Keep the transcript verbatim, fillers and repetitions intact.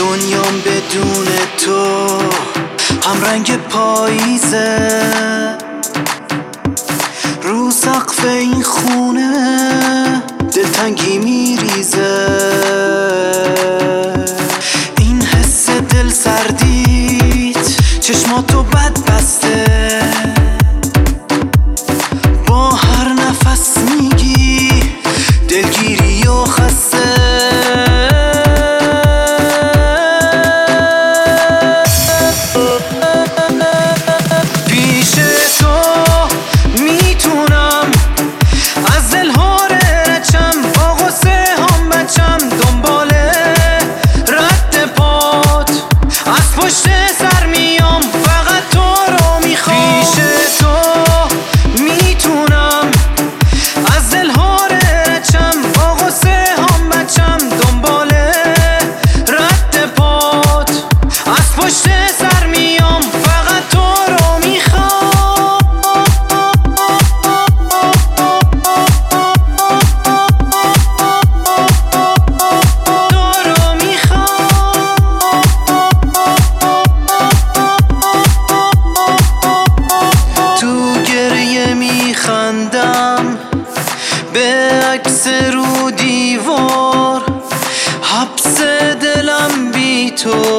دنیام بدون تو هم رنگ پاییزه، رو سقف این خونه دلتنگی میریزه. این حس دل سردیت چشماتو بد بسته، با هر نفس میگی دلگیری و خسته. پیش تو میتونم از دل هاره رچم، با غصه هم بچم دنبال رد پات، از پشت سر میام فقط تو رو میخوام. پیش تو میتونم از دل هاره رچم، با غصه هم بچم دنبال رد پات، از پشت سر میام فقط تو رو میخوام. تو رو میخوام. تو گریه میخندم به عکس رو دیوار، حبس دلم بی تو